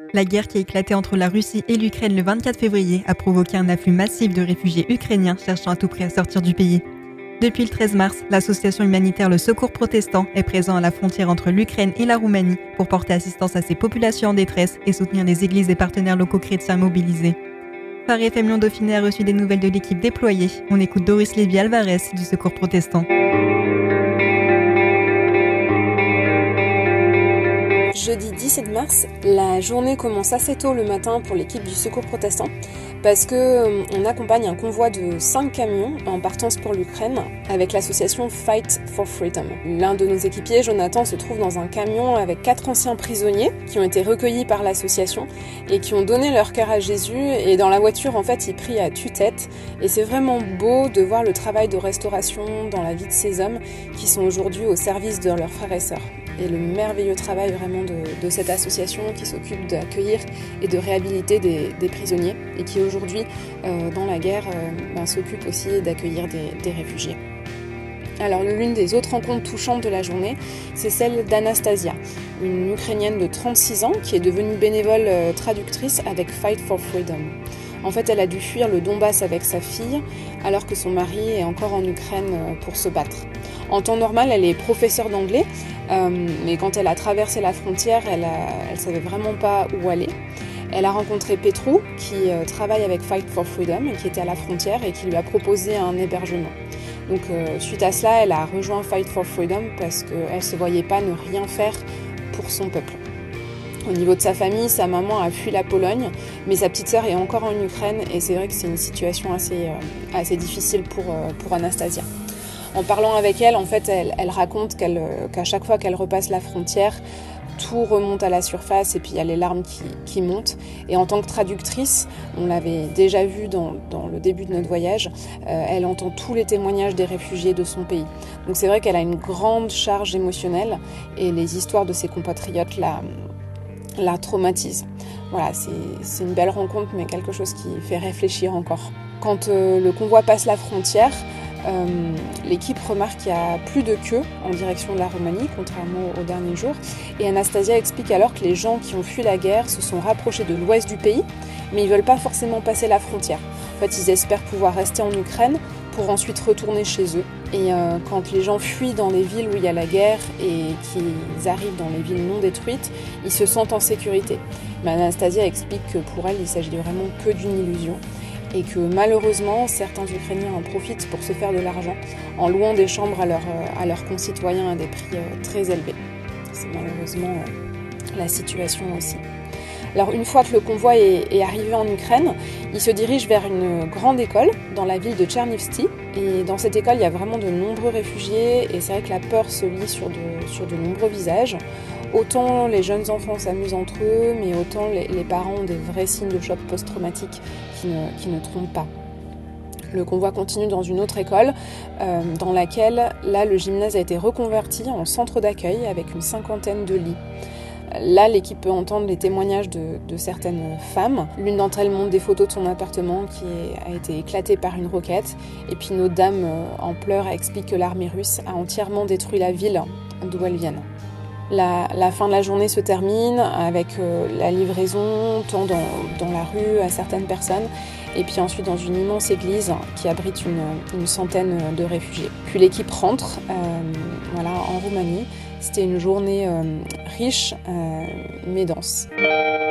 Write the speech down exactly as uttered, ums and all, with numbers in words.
La guerre qui a éclaté entre la Russie et l'Ukraine le vingt-quatre février a provoqué un afflux massif de réfugiés ukrainiens cherchant à tout prix à sortir du pays. Depuis le treize mars, l'association humanitaire Le Secours Protestant est présent à la frontière entre l'Ukraine et la Roumanie pour porter assistance à ces populations en détresse et soutenir les églises et partenaires locaux chrétiens mobilisés. Phare F M Lyon Dauphiné a reçu des nouvelles de l'équipe déployée. On écoute Doris Lévy-Alvarez du Secours Protestant. Jeudi dix-sept mars, la journée commence assez tôt le matin pour l'équipe du Secours Protestant parce qu'on accompagne un convoi de cinq camions en partance pour l'Ukraine avec l'association Fight for Freedom. L'un de nos équipiers, Jonathan, se trouve dans un camion avec quatre anciens prisonniers qui ont été recueillis par l'association et qui ont donné leur cœur à Jésus. Et dans la voiture, en fait, ils prient à tue-tête. Et c'est vraiment beau de voir le travail de restauration dans la vie de ces hommes qui sont aujourd'hui au service de leurs frères et sœurs. Et le merveilleux travail vraiment de, de cette association qui s'occupe d'accueillir et de réhabiliter des, des prisonniers et qui aujourd'hui, euh, dans la guerre, euh, ben, s'occupe aussi d'accueillir des, des réfugiés. Alors l'une des autres rencontres touchantes de la journée, c'est celle d'Anastasia, une Ukrainienne de trente-six ans qui est devenue bénévole euh, traductrice avec Fight for Freedom. En fait, elle a dû fuir le Donbass avec sa fille, alors que son mari est encore en Ukraine pour se battre. En temps normal, elle est professeure d'anglais, euh, mais quand elle a traversé la frontière, elle ne savait vraiment pas où aller. Elle a rencontré Petru, qui euh, travaille avec Fight for Freedom, et qui était à la frontière et qui lui a proposé un hébergement. Donc, euh, suite à cela, elle a rejoint Fight for Freedom parce qu'elle ne se voyait pas ne rien faire pour son peuple. Au niveau de sa famille, sa maman a fui la Pologne, mais sa petite sœur est encore en Ukraine et c'est vrai que c'est une situation assez, euh, assez difficile pour, euh, pour Anastasia. En parlant avec elle, en fait, elle, elle raconte qu'elle, qu'à chaque fois qu'elle repasse la frontière, tout remonte à la surface et puis il y a les larmes qui, qui montent. Et en tant que traductrice, on l'avait déjà vu dans, dans le début de notre voyage, euh, elle entend tous les témoignages des réfugiés de son pays. Donc c'est vrai qu'elle a une grande charge émotionnelle et les histoires de ses compatriotes la la traumatise. Voilà, c'est, c'est une belle rencontre, mais quelque chose qui fait réfléchir encore. Quand euh, le convoi passe la frontière, euh, l'équipe remarque qu'il n'y a plus de queue en direction de la Roumanie, contrairement aux derniers jours. Et Anastasia explique alors que les gens qui ont fui la guerre se sont rapprochés de l'ouest du pays, mais ils ne veulent pas forcément passer la frontière. En fait, ils espèrent pouvoir rester en Ukraine pour ensuite retourner chez eux. Et euh, quand les gens fuient dans les villes où il y a la guerre et qu'ils arrivent dans les villes non détruites, ils se sentent en sécurité. Mais Anastasia explique que pour elle, il s'agit vraiment que d'une illusion et que malheureusement, certains Ukrainiens en profitent pour se faire de l'argent en louant des chambres à, leur, à leurs concitoyens à des prix euh, très élevés. C'est malheureusement euh, la situation aussi. Alors une fois que le convoi est, est arrivé en Ukraine, il se dirige vers une grande école dans la ville de Tchernivtsi. Et dans cette école, il y a vraiment de nombreux réfugiés et c'est vrai que la peur se lit sur de, sur de nombreux visages. Autant les jeunes enfants s'amusent entre eux, mais autant les, les parents ont des vrais signes de choc post-traumatique qui ne, qui ne trompent pas. Le convoi continue dans une autre école euh, dans laquelle, là, le gymnase a été reconverti en centre d'accueil avec une cinquantaine de lits. Là, l'équipe peut entendre les témoignages de, de certaines femmes. L'une d'entre elles montre des photos de son appartement qui est, a été éclaté par une roquette. Et puis nos dames euh, en pleurs expliquent que l'armée russe a entièrement détruit la ville d'où elles viennent. La, la fin de la journée se termine avec euh, la livraison, tant dans, dans la rue à certaines personnes, et puis ensuite dans une immense église qui abrite une, une centaine de réfugiés. Puis l'équipe rentre euh, voilà, en Roumanie. C'était une journée euh, riche, euh, mais dense.